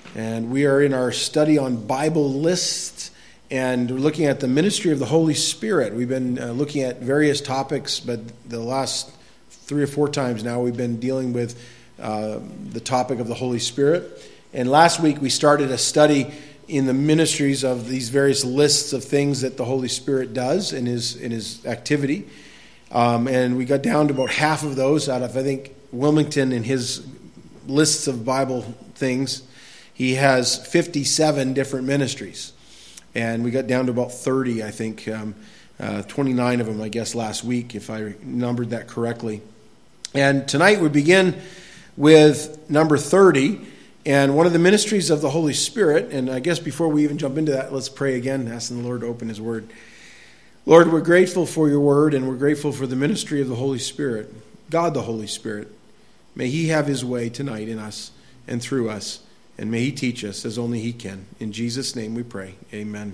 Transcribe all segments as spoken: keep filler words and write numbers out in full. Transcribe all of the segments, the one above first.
And we are in our study on Bible lists, and we're looking at the ministry of the Holy Spirit. We've been uh, looking at various topics, but the last three or four times now we've been dealing with uh, the topic of the Holy Spirit. And last week we started a study in the ministries of these various lists of things that the Holy Spirit does in his in his activity. Um, and we got down to about half of those out of, I think, Wilmington in his lists of Bible things. He has fifty-seven different ministries. And we got down to about thirty, I think, um, uh, twenty-nine of them, I guess, last week, if I numbered that correctly. And tonight we begin with number thirty, and one of the ministries of the Holy Spirit. And I guess before we even jump into that, let's pray again, asking the Lord to open his word. Lord, we're grateful for your word, and we're grateful for the ministry of the Holy Spirit, God the Holy Spirit. May he have his way tonight in us and through us, and may he teach us as only he can. In Jesus' name we pray. Amen.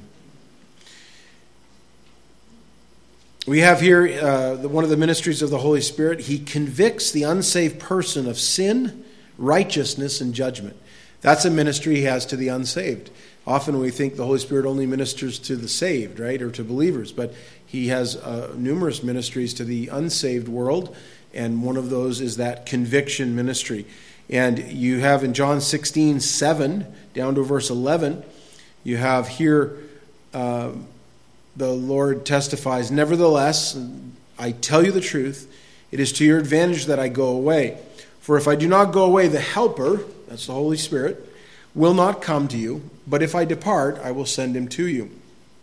We have here uh, the, one of the ministries of the Holy Spirit. He convicts the unsaved person of sin, righteousness, and judgment. That's a ministry he has to the unsaved. Often we think the Holy Spirit only ministers to the saved, right, or to believers, but he has uh, numerous ministries to the unsaved world, and one of those is that conviction ministry. And you have in John sixteen seven, down to verse eleven, you have here uh, the Lord testifies, "Nevertheless, I tell you the truth, it is to your advantage that I go away. For if I do not go away, the Helper," that's the Holy Spirit, "will not come to you, but if I depart, I will send him to you.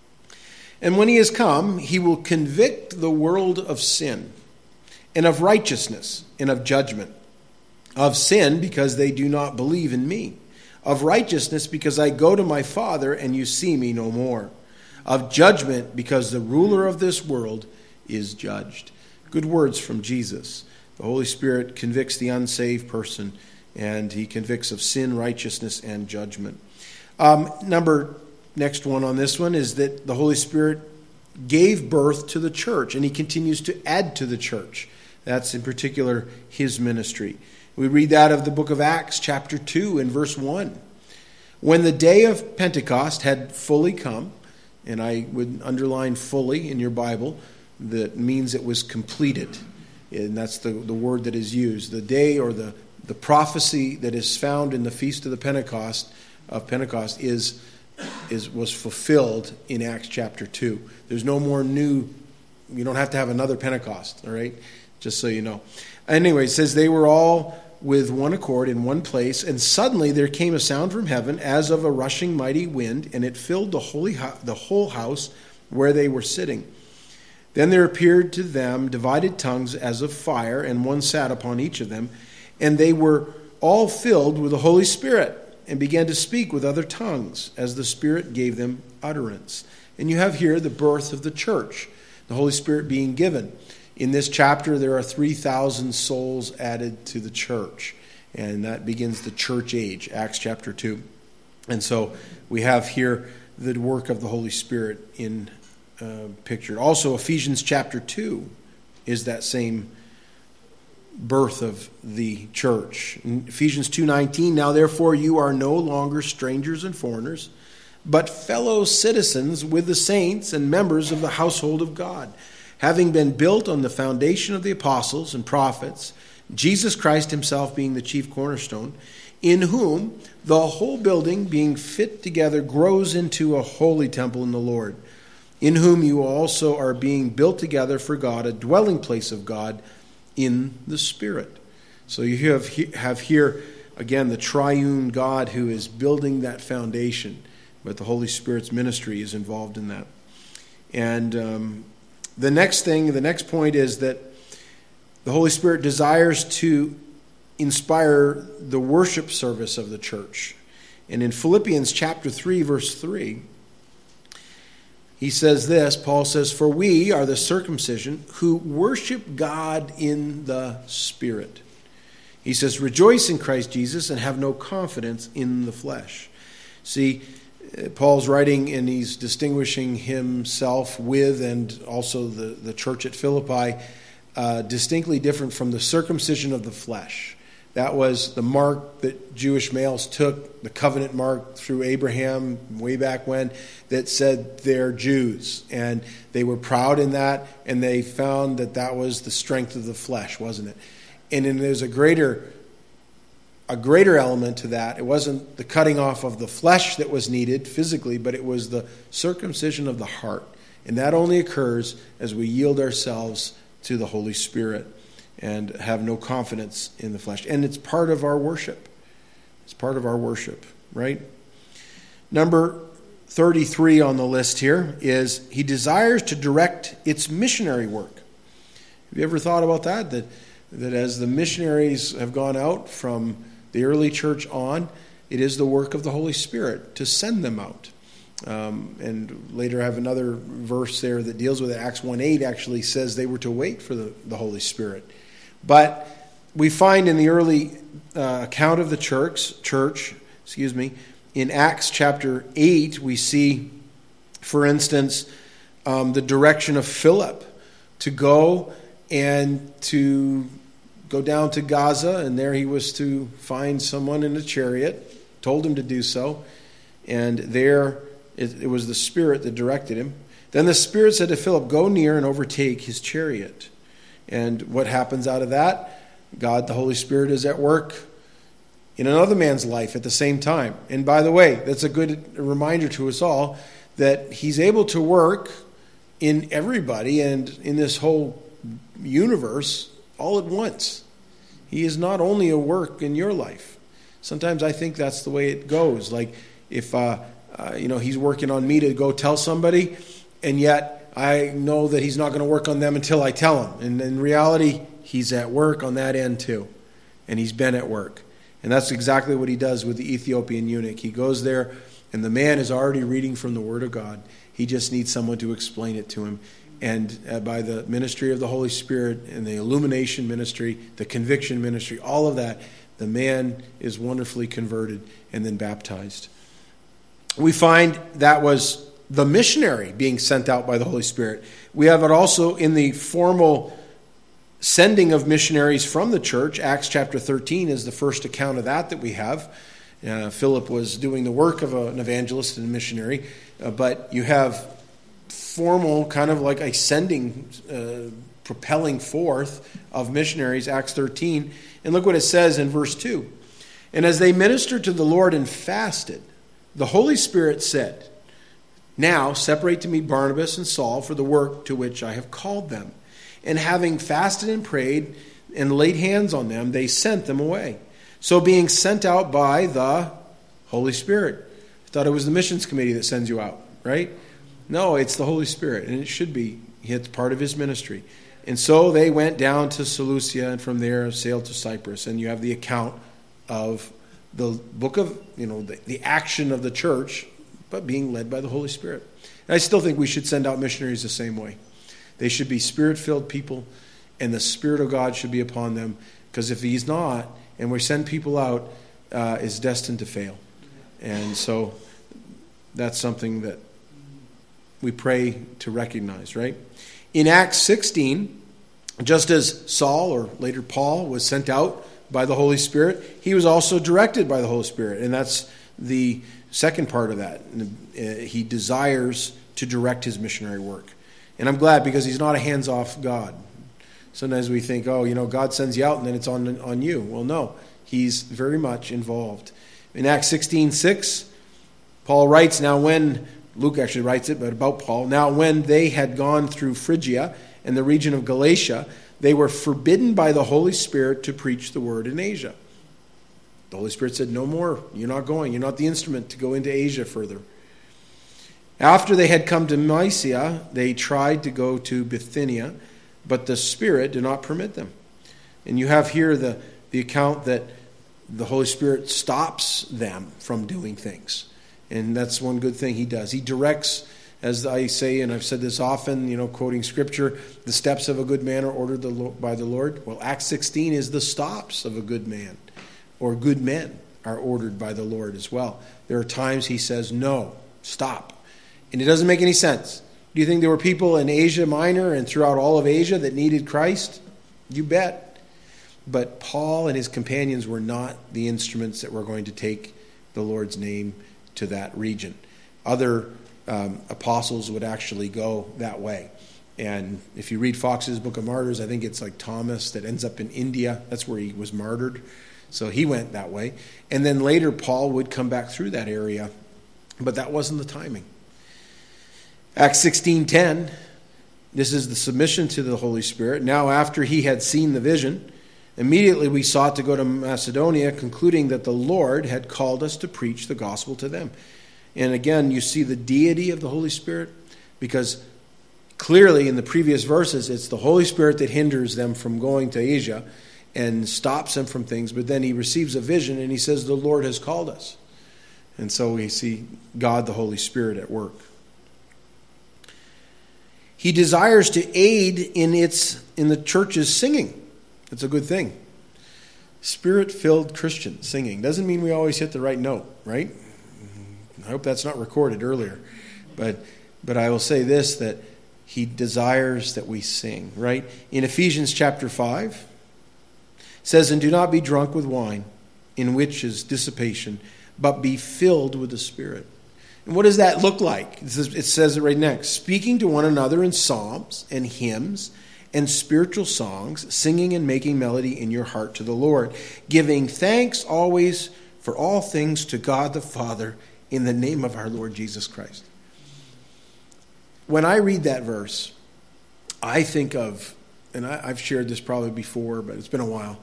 And when he has come, he will convict the world of sin, and of righteousness, and of judgment. Of sin, because they do not believe in me. Of righteousness, because I go to my Father, and you see me no more. Of judgment, because the ruler of this world is judged." Good words from Jesus. The Holy Spirit convicts the unsaved person, and he convicts of sin, righteousness, and judgment. Um, number, next one on this one is that the Holy Spirit gave birth to the church, and he continues to add to the church. That's in particular his ministry. We read that of the book of Acts, chapter two, and verse one. "When the day of Pentecost had fully come," and I would underline fully in your Bible, that means it was completed. And that's the, the word that is used. The day or the, the prophecy that is found in the Feast of the Pentecost of Pentecost is, is was fulfilled in Acts chapter two. There's no more new, you don't have to have another Pentecost, all right? Just so you know. Anyway, it says they were all with one accord in one place, and suddenly there came a sound from heaven as of a rushing mighty wind, and it filled the holy ho- the whole house where they were sitting. Then there appeared to them divided tongues as of fire, and one sat upon each of them, and they were all filled with the Holy Spirit, and began to speak with other tongues, as the Spirit gave them utterance. And you have here the birth of the church, the Holy Spirit being given. In this chapter, there are three thousand souls added to the church, and that begins the church age, Acts chapter two. And so we have here the work of the Holy Spirit in uh, pictured. Also, Ephesians chapter two is that same birth of the church. In Ephesians two nineteen, "Now therefore you are no longer strangers and foreigners, but fellow citizens with the saints and members of the household of God, having been built on the foundation of the apostles and prophets, Jesus Christ himself being the chief cornerstone, in whom the whole building being fit together grows into a holy temple in the Lord, in whom you also are being built together for God, a dwelling place of God in the Spirit." So you have, have here, again, the triune God who is building that foundation, but the Holy Spirit's ministry is involved in that. And um, the next thing, the next point is that the Holy Spirit desires to inspire the worship service of the church. And in Philippians chapter three, verse three, he says this, Paul says, "For we are the circumcision who worship God in the Spirit." He says, "Rejoice in Christ Jesus and have no confidence in the flesh." See, Paul's writing and he's distinguishing himself with and also the, the church at Philippi uh, distinctly different from the circumcision of the flesh. That was the mark that Jewish males took, the covenant mark through Abraham way back when, that said they're Jews. And they were proud in that, and they found that that was the strength of the flesh, wasn't it? And then there's a greater, a greater element to that. It wasn't the cutting off of the flesh that was needed physically, but it was the circumcision of the heart. And that only occurs as we yield ourselves to the Holy Spirit and have no confidence in the flesh. And it's part of our worship. It's part of our worship, right? Number thirty-three on the list here is he desires to direct its missionary work. Have you ever thought about that? That, that as the missionaries have gone out from the early church on, it is the work of the Holy Spirit to send them out. Um, and later I have another verse there that deals with it. Acts one eight actually says they were to wait for the, the Holy Spirit. But we find in the early uh, account of the church, church, excuse me, in Acts chapter eight, we see, for instance, um, the direction of Philip to go and to go down to Gaza, and there he was to find someone in a chariot, told him to do so, and there it, it was the Spirit that directed him. Then the Spirit said to Philip, "Go near and overtake his chariot." And what happens out of that? God, the Holy Spirit, is at work in another man's life at the same time. And by the way, that's a good reminder to us all that he's able to work in everybody and in this whole universe all at once. He is not only a work in your life. Sometimes I think that's the way it goes. Like if uh, uh, you know he's working on me to go tell somebody, and yet I know that he's not going to work on them until I tell him. And in reality, he's at work on that end too. And he's been at work. And that's exactly what he does with the Ethiopian eunuch. He goes there, and the man is already reading from the Word of God. He just needs someone to explain it to him. And uh, by the ministry of the Holy Spirit and the illumination ministry, the conviction ministry, all of that, the man is wonderfully converted and then baptized. We find that was the missionary being sent out by the Holy Spirit. We have it also in the formal sending of missionaries from the church. Acts chapter thirteen is the first account of that that we have. Uh, Philip was doing the work of a, an evangelist and a missionary, uh, but you have formal kind of like a sending, uh, propelling forth of missionaries, Acts thirteen. And look what it says in verse two. "And as they ministered to the Lord and fasted, the Holy Spirit said, 'Now separate to me Barnabas and Saul for the work to which I have called them.' And having fasted and prayed and laid hands on them, they sent them away. So being sent out by the Holy Spirit." I thought it was the missions committee that sends you out, right? No, it's the Holy Spirit, and it should be. It's part of his ministry. And so they went down to Seleucia, and from there sailed to Cyprus. And you have the account of the book of, you know, the, the action of the church, but being led by the Holy Spirit. And I still think we should send out missionaries the same way. They should be Spirit-filled people, and the Spirit of God should be upon them. Because if he's not, and we send people out, uh, is destined to fail. And so that's something that we pray to recognize, right? In Acts sixteen, just as Saul, or later Paul, was sent out by the Holy Spirit, he was also directed by the Holy Spirit. And that's the second part of that. He desires to direct his missionary work. And I'm glad, because he's not a hands-off God. Sometimes we think, oh, you know, God sends you out and then it's on, on you. Well, no, he's very much involved. In Acts sixteen six, Paul writes, now when, Luke actually writes it, but about Paul, now when they had gone through Phrygia and the region of Galatia, they were forbidden by the Holy Spirit to preach the word in Asia. The Holy Spirit said, no more, you're not going, you're not the instrument to go into Asia further. After they had come to Mysia, they tried to go to Bithynia, but the Spirit did not permit them. And you have here the, the account that the Holy Spirit stops them from doing things. And that's one good thing he does. He directs, as I say, and I've said this often, you know, quoting Scripture, the steps of a good man are ordered by the Lord. Well, Acts sixteen is the stops of a good man, or good men are ordered by the Lord as well. There are times he says, no, stop. And it doesn't make any sense. Do you think there were people in Asia Minor and throughout all of Asia that needed Christ? You bet. But Paul and his companions were not the instruments that were going to take the Lord's name to that region. Other um, apostles would actually go that way. And if you read Fox's Book of Martyrs, I think it's like Thomas that ends up in India. That's where he was martyred. So he went that way. And then later Paul would come back through that area. But that wasn't the timing. Acts sixteen ten, this is the submission to the Holy Spirit. Now after he had seen the vision, immediately we sought to go to Macedonia, concluding that the Lord had called us to preach the gospel to them. And again, you see the deity of the Holy Spirit, because clearly in the previous verses, it's the Holy Spirit that hinders them from going to Asia and stops them from things. But then he receives a vision and he says, the Lord has called us. And so we see God, the Holy Spirit, at work. He desires to aid in its in the church's singing. It's a good thing. Spirit-filled Christian singing. Doesn't mean we always hit the right note, right? I hope that's not recorded earlier. But but I will say this, that he desires that we sing, right? In Ephesians chapter five, it says, and do not be drunk with wine, in which is dissipation, but be filled with the Spirit. And what does that look like? It says, it says it right next. Speaking to one another in psalms and hymns and spiritual songs, singing and making melody in your heart to the Lord, giving thanks always for all things to God the Father in the name of our Lord Jesus Christ. When I read that verse, I think of, and I, I've shared this probably before, but it's been a while.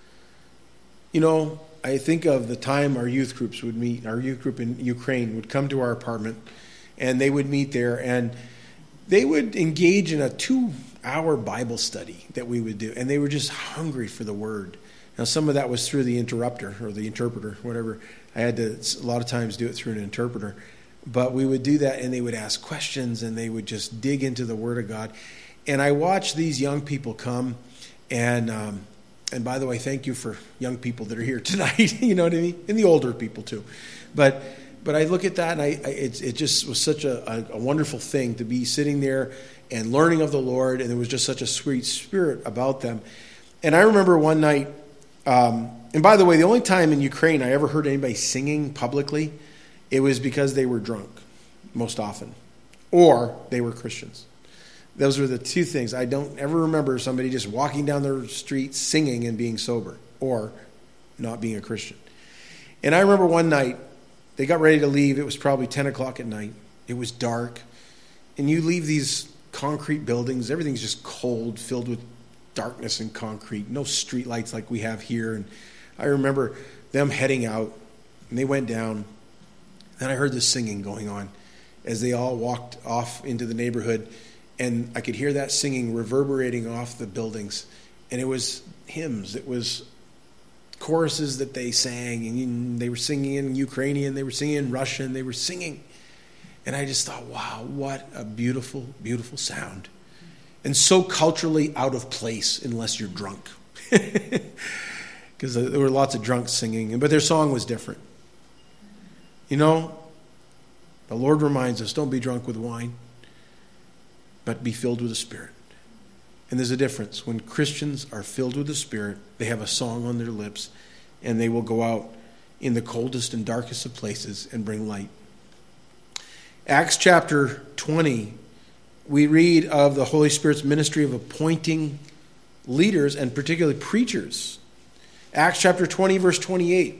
You know, I think of the time our youth groups would meet. Our youth group in Ukraine would come to our apartment, and they would meet there, and they would engage in a two-hour Bible study that we would do, and they were just hungry for the Word. Now, some of that was through the interrupter or the interpreter, whatever. I had to a lot of times do it through an interpreter. But we would do that, and they would ask questions, and they would just dig into the Word of God. And I watched these young people come, and um, and by the way, thank you for young people that are here tonight. You know what I mean? And the older people too. But but I look at that, and I, I it it just was such a, a, a wonderful thing to be sitting there and learning of the Lord, and there was just such a sweet spirit about them. And I remember one night, um, and by the way, the only time in Ukraine I ever heard anybody singing publicly, it was because they were drunk, most often, or they were Christians. Those were the two things. I don't ever remember somebody just walking down the street singing and being sober, or not being a Christian. And I remember one night, they got ready to leave. It was probably ten o'clock at night. It was dark. And you leave these concrete buildings. Everything's just cold, filled with darkness and concrete. No street lights like we have here. And I remember them heading out, and they went down. Then I heard this singing going on as they all walked off into the neighborhood, and I could hear that singing reverberating off the buildings. And it was hymns. It was choruses that they sang, and they were singing in Ukrainian, they were singing in Russian, they were singing. And I just thought, wow, what a beautiful, beautiful sound. And so culturally out of place unless you're drunk. Because there were lots of drunks singing, but their song was different. You know, the Lord reminds us, don't be drunk with wine, but be filled with the Spirit. And there's a difference. When Christians are filled with the Spirit, they have a song on their lips, and they will go out in the coldest and darkest of places and bring light. Acts chapter twenty, we read of the Holy Spirit's ministry of appointing leaders, and particularly preachers. Acts chapter twenty, verse twenty-eight.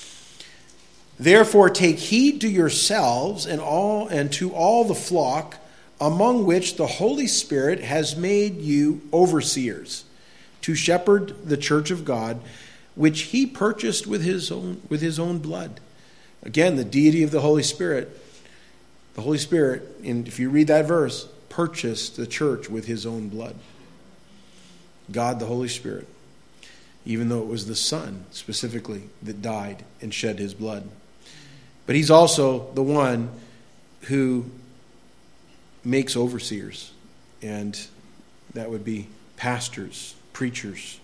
Therefore take heed to yourselves and all and to all the flock among which the Holy Spirit has made you overseers, to shepherd the church of God, which he purchased with his own with his own blood. Again, the deity of the Holy Spirit. The Holy Spirit, and if you read that verse, purchased the church with his own blood. God, the Holy Spirit, even though it was the Son specifically that died and shed his blood. But he's also the one who makes overseers, and that would be pastors, preachers.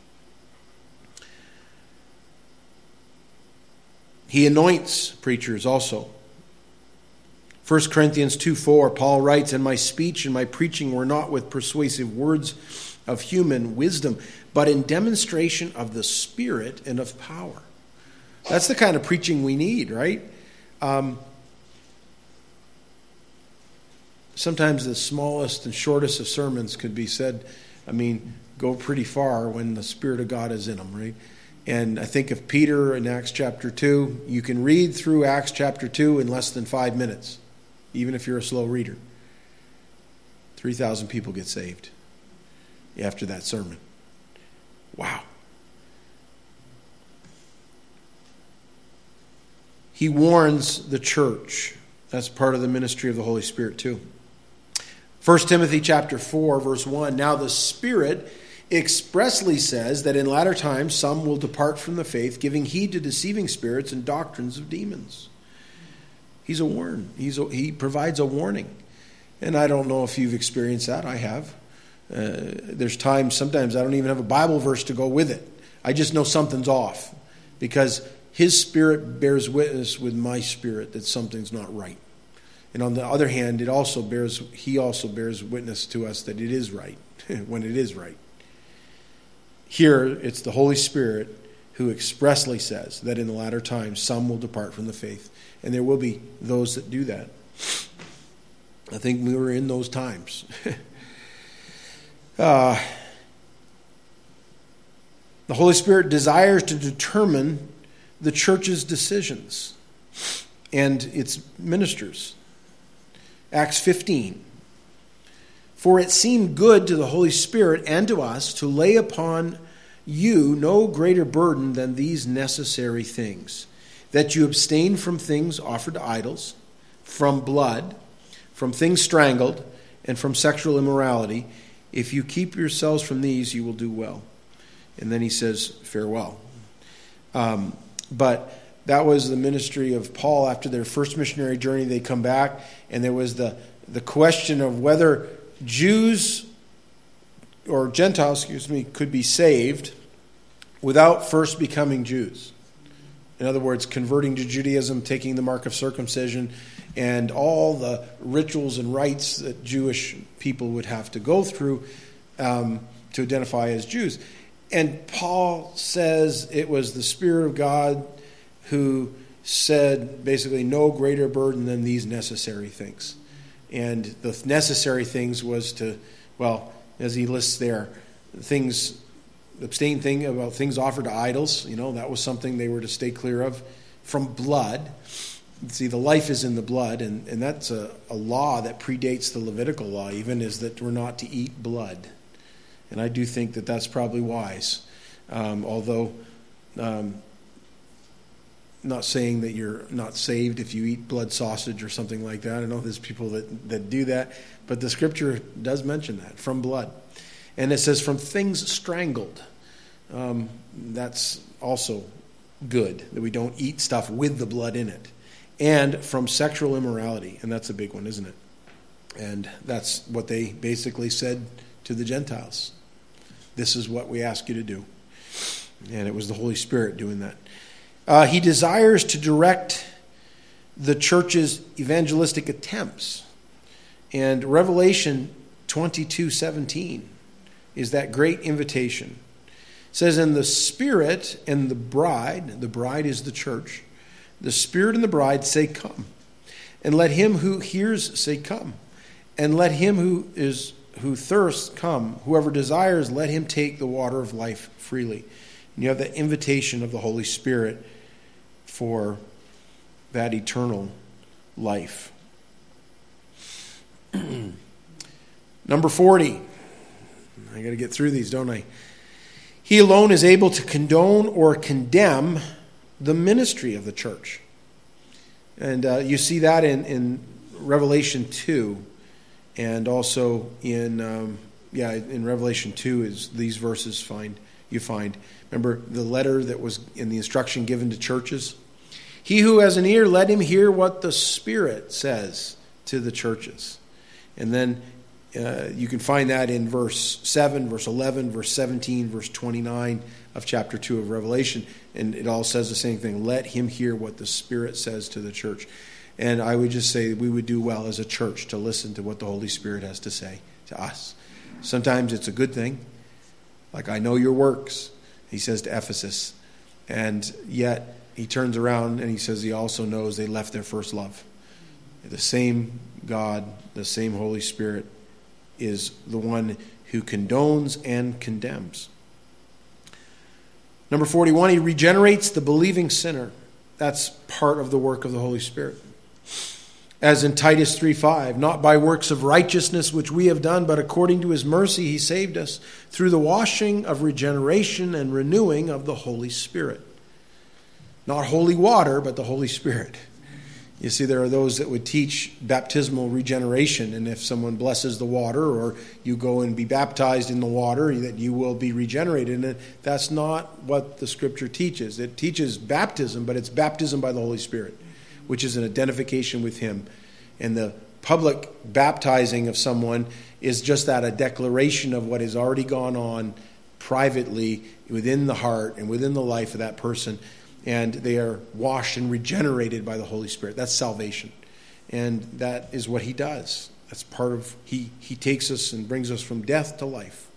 He anoints preachers also. First Corinthians two four, Paul writes, and my speech and my preaching were not with persuasive words of human wisdom, but in demonstration of the Spirit and of power. That's the kind of preaching we need, right? Um, sometimes the smallest and shortest of sermons could be said, I mean, go pretty far when the Spirit of God is in them, right? And I think of Peter in Acts chapter two, you can read through Acts chapter two in less than five minutes, even if you're a slow reader. three thousand people get saved after that sermon. Wow. He warns the church. That's part of the ministry of the Holy Spirit too. First Timothy chapter four, verse one, now the Spirit expressly says that in latter times some will depart from the faith, giving heed to deceiving spirits and doctrines of demons. He's a warn. He's a, he provides a warning. And I don't know if you've experienced that. I have. Uh, there's times, sometimes I don't even have a Bible verse to go with it. I just know something's off because His Spirit bears witness with my spirit that something's not right. And on the other hand, it also bears, He also bears witness to us that it is right when it is right. Here, it's the Holy Spirit who expressly says that in the latter times some will depart from the faith. And there will be those that do that. I think we were in those times. uh, the Holy Spirit desires to determine the church's decisions and its ministers. Acts fifteen. For it seemed good to the Holy Spirit and to us to lay upon you no greater burden than these necessary things, that you abstain from things offered to idols, from blood, from things strangled, and from sexual immorality. If you keep yourselves from these, you will do well. And then he says, farewell. Um, but that was the ministry of Paul after their first missionary journey. They come back, and there was the, the question of whether Jews or Gentiles, excuse me, could be saved without first becoming Jews. In other words, converting to Judaism, taking the mark of circumcision, and all the rituals and rites that Jewish people would have to go through um, to identify as Jews. And Paul says it was the Spirit of God who said basically no greater burden than these necessary things. And the necessary things was to, well, as he lists there, things, abstain thing about things offered to idols. You know, that was something they were to stay clear of. From blood. See, the life is in the blood, and, and that's a, a law that predates the Levitical law, even, is that we're not to eat blood. And I do think that that's probably wise. Um, although, um, not saying that you're not saved if you eat blood sausage or something like that. I know there's people that, that do that. But the Scripture does mention that, from blood. And it says from things strangled. Um, that's also good, that we don't eat stuff with the blood in it. And from sexual immorality. And that's a big one, isn't it? And that's what they basically said to the Gentiles. This is what we ask you to do. And it was the Holy Spirit doing that. Uh, he desires to direct the church's evangelistic attempts. And Revelation twenty-two seventeen is that great invitation. It says, and the Spirit and the bride, the bride is the church, the Spirit and the bride say, come. And let him who hears say, come. And let him who is who thirsts come. Whoever desires, let him take the water of life freely. And you have that invitation of the Holy Spirit for that eternal life. Number forty. I got to get through these, don't I? He alone is able to condone or condemn the ministry of the church. And uh, you see that in, in Revelation two. And also in, um, yeah, in Revelation two is these verses find you find. Remember the letter that was in the instruction given to churches? He who has an ear, let him hear what the Spirit says to the churches. And then uh, you can find that in verse seven, verse eleven, verse seventeen, verse twenty-nine of chapter two of Revelation. And it all says the same thing. Let him hear what the Spirit says to the church. And I would just say we would do well as a church to listen to what the Holy Spirit has to say to us. Sometimes it's a good thing. Like, I know your works, he says to Ephesus. And yet he turns around and he says he also knows they left their first love. The same God, the same Holy Spirit is the one who condones and condemns. Number forty-one, he regenerates the believing sinner. That's part of the work of the Holy Spirit. As in Titus three five, not by works of righteousness which we have done, but according to his mercy he saved us through the washing of regeneration and renewing of the Holy Spirit. Not holy water, but the Holy Spirit. You see, there are those that would teach baptismal regeneration, and if someone blesses the water or you go and be baptized in the water, that you will be regenerated. And that's not what the Scripture teaches. It teaches baptism, but it's baptism by the Holy Spirit, which is an identification with him. And the public baptizing of someone is just that, a declaration of what has already gone on privately within the heart and within the life of that person. And they are washed and regenerated by the Holy Spirit. That's salvation. And that is what he does. That's part of, he, he takes us and brings us from death to life.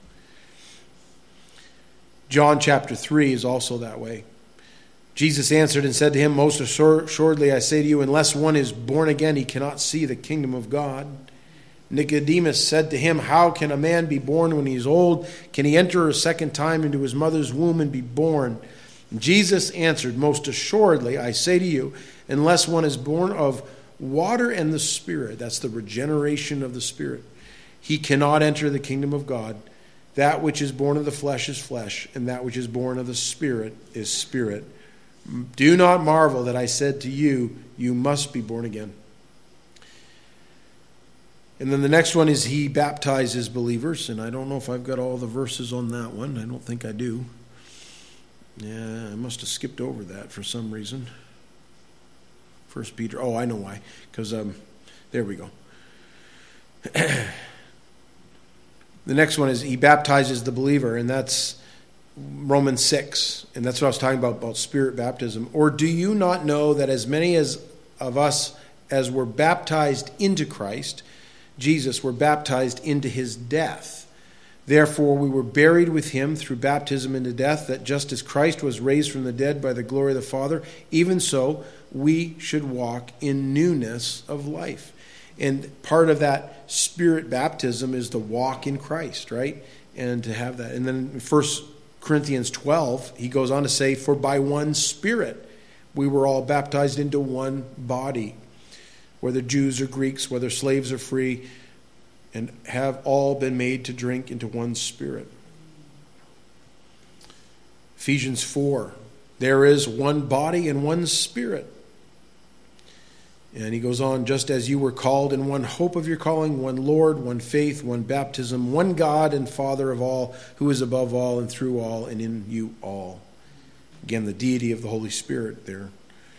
John chapter three is also that way. Jesus answered and said to him, most assuredly I say to you, unless one is born again, he cannot see the kingdom of God. Nicodemus said to him, how can a man be born when he is old? Can he enter a second time into his mother's womb and be born? Jesus answered, most assuredly, I say to you, unless one is born of water and the Spirit, that's the regeneration of the Spirit, he cannot enter the kingdom of God. That which is born of the flesh is flesh, and that which is born of the Spirit is spirit. Do not marvel that I said to you, you must be born again. And then the next one is he baptizes believers, and I don't know if I've got all the verses on that one. I don't think I do. Yeah, I must have skipped over that for some reason. First Peter. Oh, I know why. Because um, there we go. The next one is he baptizes the believer, and that's Romans six. And that's what I was talking about, about spirit baptism. Or do you not know that as many as of us as were baptized into Christ, Jesus, were baptized into his death? Therefore, we were buried with him through baptism into death, that just as Christ was raised from the dead by the glory of the Father, even so we should walk in newness of life. And part of that spirit baptism is to walk in Christ, right? And to have that. And then in First Corinthians twelve, he goes on to say, for by one Spirit we were all baptized into one body, whether Jews or Greeks, whether slaves or free, and have all been made to drink into one Spirit. Ephesians four, there is one body and one Spirit. And he goes on, just as you were called in one hope of your calling, one Lord, one faith, one baptism, one God and Father of all, who is above all and through all and in you all. Again, the deity of the Holy Spirit there.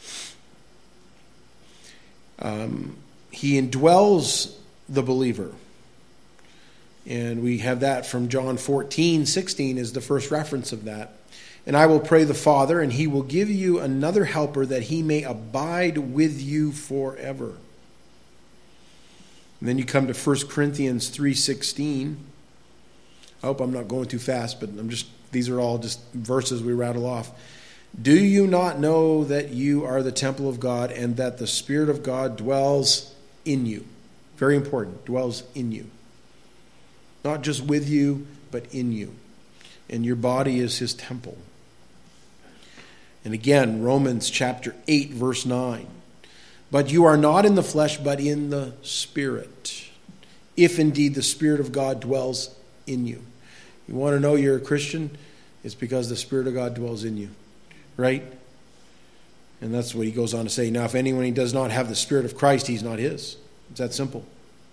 Um, he indwells the believer. And we have that from John fourteen sixteen is the first reference of that. And I will pray the Father, and he will give you another helper, that he may abide with you forever. And then you come to First Corinthians three sixteen. I hope I'm not going too fast, but I'm just these are all just verses we rattle off. Do you not know that you are the temple of God, and that the Spirit of God dwells in you? Very important, dwells in you. Not just with you, but in you. And your body is his temple. And again, Romans chapter eight, verse nine. But you are not in the flesh, but in the Spirit, if indeed the Spirit of God dwells in you. You want to know you're a Christian? It's because the Spirit of God dwells in you. Right? And that's what he goes on to say. Now, if anyone does not have the Spirit of Christ, he's not his. It's that simple.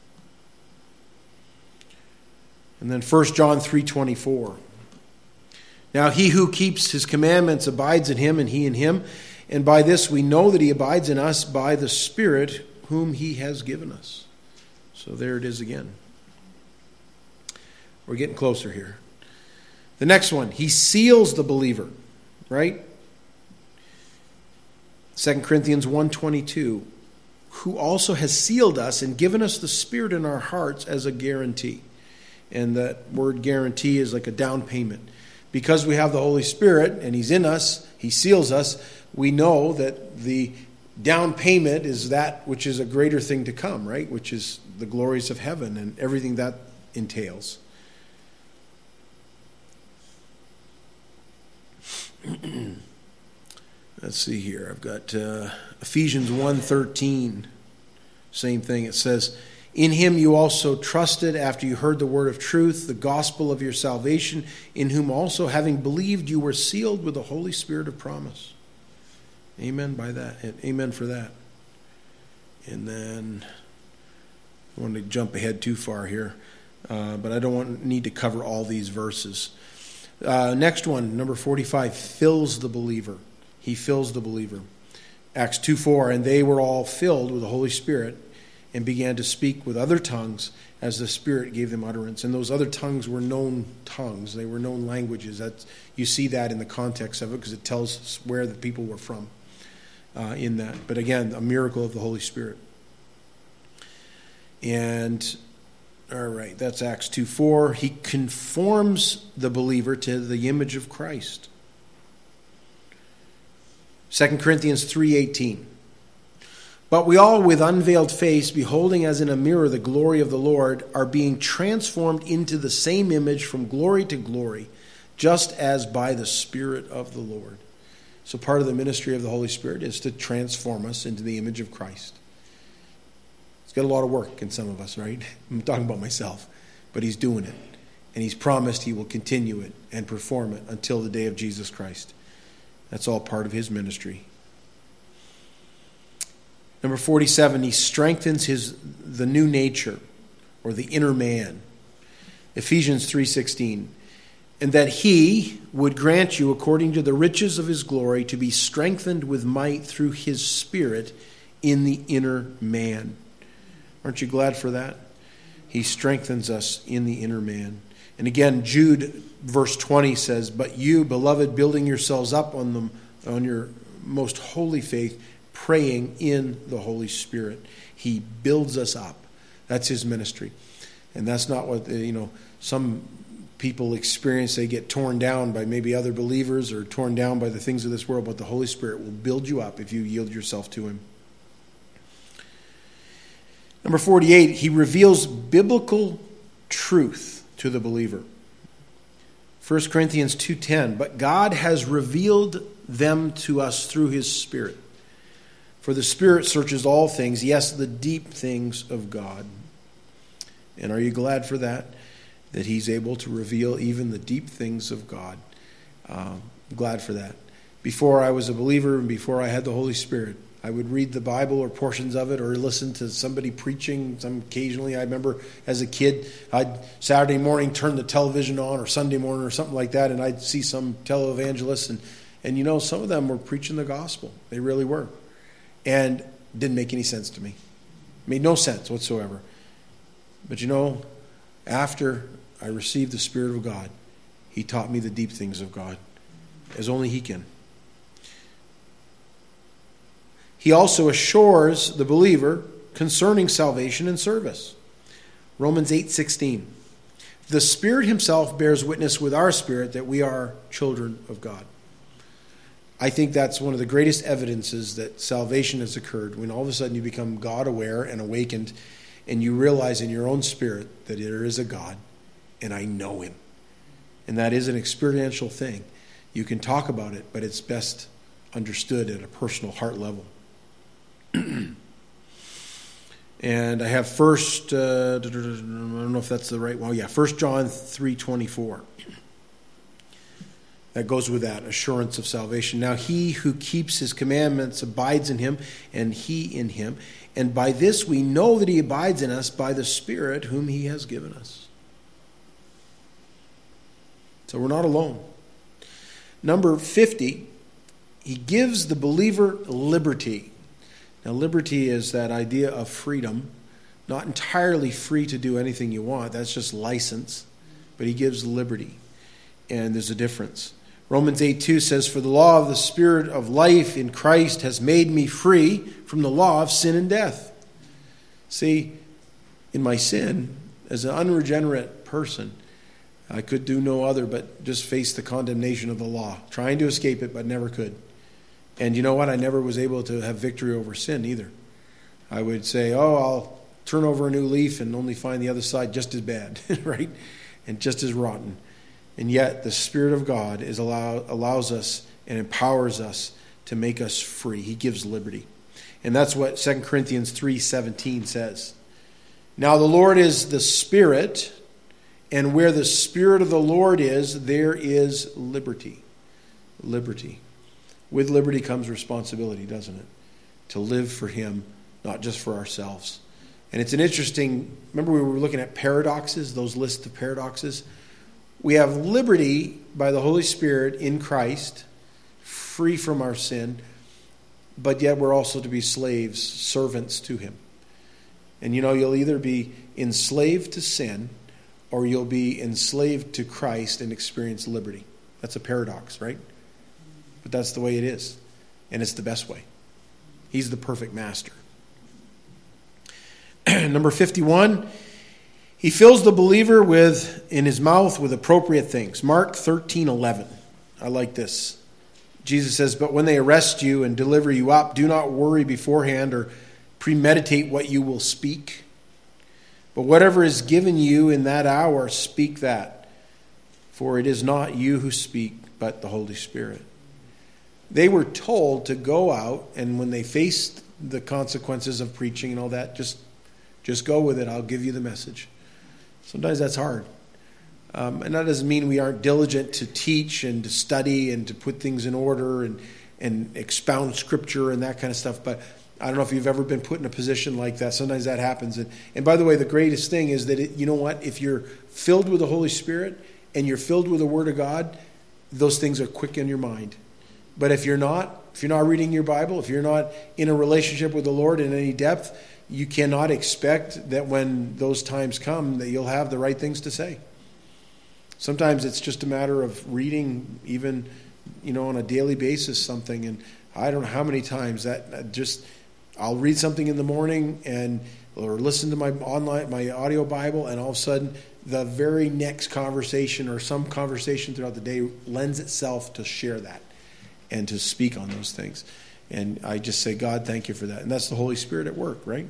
And then First John three twenty-four. Now he who keeps his commandments abides in him, and he in him. And by this we know that he abides in us, by the Spirit whom he has given us. So there it is again. We're getting closer here. The next one, he seals the believer, right? Second Corinthians one twenty-two. Who also has sealed us and given us the Spirit in our hearts as a guarantee. And that word guarantee is like a down payment. because we have the Holy Spirit and He's in us, He seals us, we know that the down payment is that which is a greater thing to come, right? Which is the glories of heaven and everything that entails. Let's see here. I've got uh, Ephesians one thirteen. Same thing. It says, in Him you also trusted after you heard the word of truth, the gospel of your salvation, in whom also having believed you were sealed with the Holy Spirit of promise. Amen by that. Amen for that. And then I want to jump ahead too far here, uh, but I don't want need to cover all these verses. Uh, next one, number forty-five, fills the believer. He fills the believer. Acts two four, and they were all filled with the Holy Spirit and began to speak with other tongues as the Spirit gave them utterance. And those other tongues were known tongues. They were known languages. That's, you see that in the context of it because it tells us where the people were from uh, in that. But again, a miracle of the Holy Spirit. And, all right, that's Acts two four. He conforms the believer to the image of Christ. Second Corinthians three eighteen. But we all with unveiled face, beholding as in a mirror the glory of the Lord, are being transformed into the same image from glory to glory, just as by the Spirit of the Lord. So part of the ministry of the Holy Spirit is to transform us into the image of Christ. It's got a lot of work in some of us, right? I'm talking about myself. But He's doing it. And He's promised He will continue it and perform it until the day of Jesus Christ. That's all part of His ministry. Number forty-seven, He strengthens his the new nature, or the inner man. Ephesians three sixteen. And that He would grant you, according to the riches of His glory, to be strengthened with might through His Spirit in the inner man. Aren't you glad for that? He strengthens us in the inner man. And again, Jude verse twenty says, but you, beloved, building yourselves up on them on your most holy faith, praying in the Holy Spirit. He builds us up. That's His ministry. And that's not what, you know, some people experience. They get torn down by maybe other believers or torn down by the things of this world, but the Holy Spirit will build you up if you yield yourself to Him. Number forty-eight, He reveals biblical truth to the believer. First Corinthians two ten, but God has revealed them to us through His Spirit. For the Spirit searches all things, yes, the deep things of God. And are you glad for that? That He's able to reveal even the deep things of God. Um, glad for that. Before I was a believer and before I had the Holy Spirit, I would read the Bible or portions of it or listen to somebody preaching. Some occasionally, I remember as a kid, I'd Saturday morning turn the television on or Sunday morning or something like that, and I'd see some televangelists, and, and you know, some of them were preaching the gospel. They really were. And didn't make any sense to me. Made no sense whatsoever. But you know, after I received the Spirit of God, He taught me the deep things of God, as only He can. He also assures the believer concerning salvation and service. Romans eight sixteen. The Spirit Himself bears witness with our spirit that we are children of God. I think that's one of the greatest evidences that salvation has occurred, when all of a sudden you become God-aware and awakened, and you realize in your own spirit that there is a God, and I know Him. And that is an experiential thing. You can talk about it, but it's best understood at a personal heart level. And I have first, uh, I don't know if that's the right one. Oh, yeah, First John three twenty-four. That goes with that, assurance of salvation. Now He who keeps His commandments abides in Him, and He in Him. And by this we know that He abides in us by the Spirit whom He has given us. So we're not alone. Number fifty, He gives the believer liberty. Now, liberty is that idea of freedom, not entirely free to do anything you want. That's just license. But He gives liberty. And there's a difference. Romans eight two says, for the law of the Spirit of life in Christ has made me free from the law of sin and death. See, in my sin, as an unregenerate person, I could do no other but just face the condemnation of the law, trying to escape it, but never could. And you know what? I never was able to have victory over sin either. I would say, oh, I'll turn over a new leaf and only find the other side just as bad, right? And just as rotten. And yet the Spirit of God is allow, allows us and empowers us to make us free. He gives liberty. And that's what Second Corinthians three seventeen says. Now the Lord is the Spirit, and where the Spirit of the Lord is, there is liberty. Liberty. With liberty comes responsibility, doesn't it? To live for Him, not just for ourselves. And it's an interesting, remember we were looking at paradoxes, those lists of paradoxes? We have liberty by the Holy Spirit in Christ, free from our sin, but yet we're also to be slaves, servants to Him. And you know, you'll either be enslaved to sin or you'll be enslaved to Christ and experience liberty. That's a paradox, right? But that's the way it is. And it's the best way. He's the perfect master. Number fifty-one, He fills the believer with in His mouth with appropriate things. Mark thirteen eleven. I like this. Jesus says, but when they arrest you and deliver you up, do not worry beforehand or premeditate what you will speak. But whatever is given you in that hour, speak that. For it is not you who speak, but the Holy Spirit. They were told to go out, and when they faced the consequences of preaching and all that, just, just go with it. I'll give you the message. Sometimes that's hard. Um, and that doesn't mean we aren't diligent to teach and to study and to put things in order and, and expound Scripture and that kind of stuff. But I don't know if you've ever been put in a position like that. Sometimes that happens. And, and by the way, the greatest thing is that, it, you know what? If you're filled with the Holy Spirit and you're filled with the Word of God, those things are quick in your mind. But if you're not, if you're not reading your Bible, if you're not in a relationship with the Lord in any depth, you cannot expect that when those times come that you'll have the right things to say. Sometimes it's just a matter of reading, even, you know, on a daily basis something. And I don't know how many times that just, I'll read something in the morning and or listen to my online, my audio Bible, and all of a sudden the very next conversation or some conversation throughout the day lends itself to share that and to speak on those things. And I just say, God, thank you for that. And that's the Holy Spirit at work, right?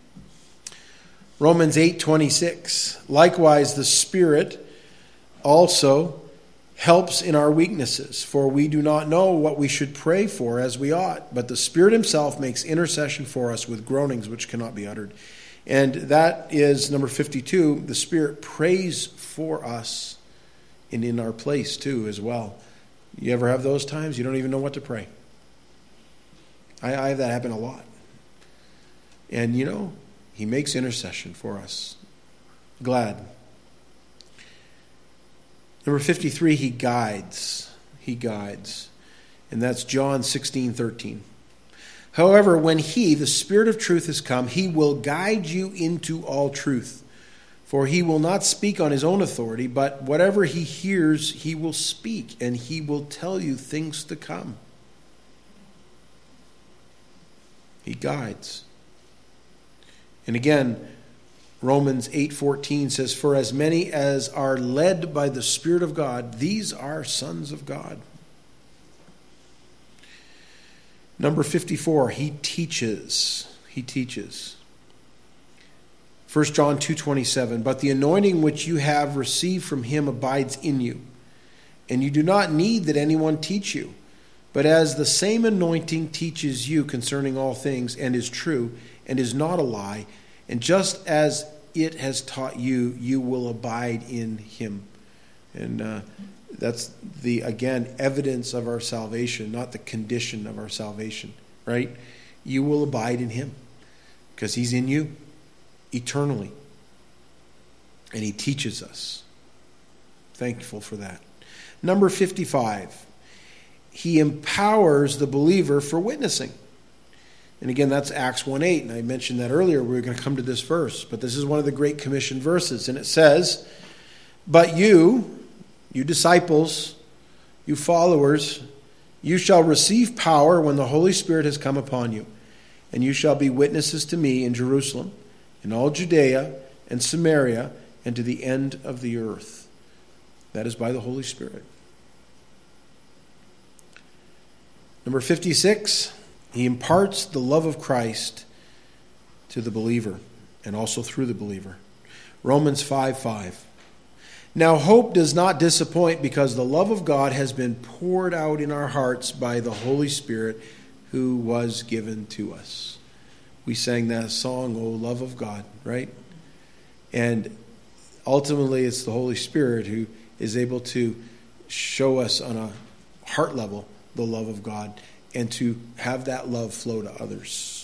Romans eight twenty-six. Likewise, the Spirit also helps in our weaknesses, for we do not know what we should pray for as we ought, but the Spirit Himself makes intercession for us with groanings which cannot be uttered. And that is number fifty-two. The Spirit prays for us and in our place too as well. You ever have those times you don't even know what to pray? I, I have that happen a lot. And you know, He makes intercession for us. Glad. Number fifty-three, He guides. He guides. And that's John sixteen thirteen. However, when He, the Spirit of truth, has come, He will guide you into all truth. For He will not speak on His own authority, but whatever He hears, He will speak, and He will tell you things to come. He guides. And again, Romans eight fourteen says, for as many as are led by the Spirit of God, these are sons of God. Number fifty-four, He teaches. He teaches. First John two twenty-seven, but the anointing which you have received from Him abides in you, and you do not need that anyone teach you. But as the same anointing teaches you concerning all things, and is true, and is not a lie, and just as it has taught you, you will abide in Him. And uh, that's the, again, evidence of our salvation, not the condition of our salvation, right? You will abide in Him because He's in you eternally. And He teaches us. Thankful for that. Number fifty-five. He empowers the believer for witnessing. And again, that's Acts one eight. And I mentioned that earlier. We were going to come to this verse. But this is one of the Great Commission verses. And it says, but you, you disciples, you followers, you shall receive power when the Holy Spirit has come upon you. And you shall be witnesses to me in Jerusalem, in all Judea and Samaria, and to the end of the earth. That is by the Holy Spirit. Number fifty-six, he imparts the love of Christ to the believer and also through the believer. Romans five five. Now hope does not disappoint because the love of God has been poured out in our hearts by the Holy Spirit who was given to us. We sang that song, O Love of God, right? And ultimately it's the Holy Spirit who is able to show us on a heart level the love of God and to have that love flow to others.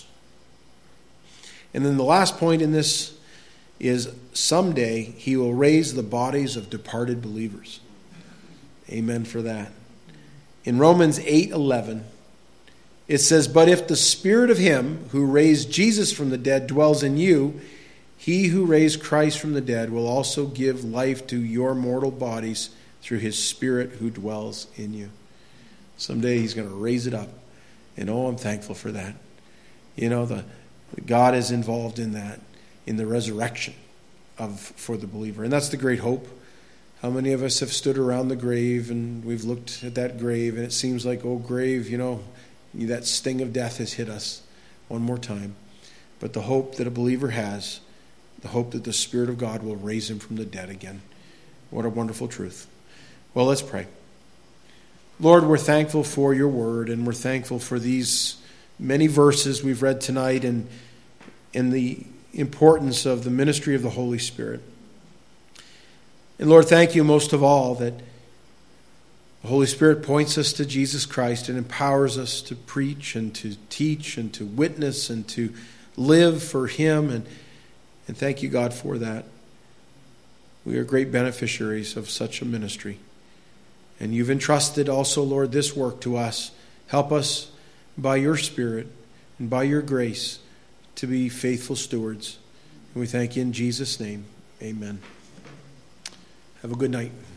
And then the last point in this is someday he will raise the bodies of departed believers. Amen for that. In Romans eight eleven, it says, but if the spirit of him who raised Jesus from the dead dwells in you, he who raised Christ from the dead will also give life to your mortal bodies through his Spirit who dwells in you. Someday he's going to raise it up. And oh, I'm thankful for that. You know, the God is involved in that, in the resurrection of for the believer. And that's the great hope. How many of us have stood around the grave and we've looked at that grave and it seems like, oh, grave, you know, that sting of death has hit us one more time. But the hope that a believer has, the hope that the Spirit of God will raise him from the dead again. What a wonderful truth. Well, let's pray. Lord, we're thankful for your word, and we're thankful for these many verses we've read tonight and, and the importance of the ministry of the Holy Spirit. And Lord, thank you most of all that the Holy Spirit points us to Jesus Christ and empowers us to preach and to teach and to witness and to live for him. And, and thank you, God, for that. We are great beneficiaries of such a ministry. And you've entrusted also, Lord, this work to us. Help us by your Spirit and by your grace to be faithful stewards. And we thank you in Jesus' name. Amen. Have a good night.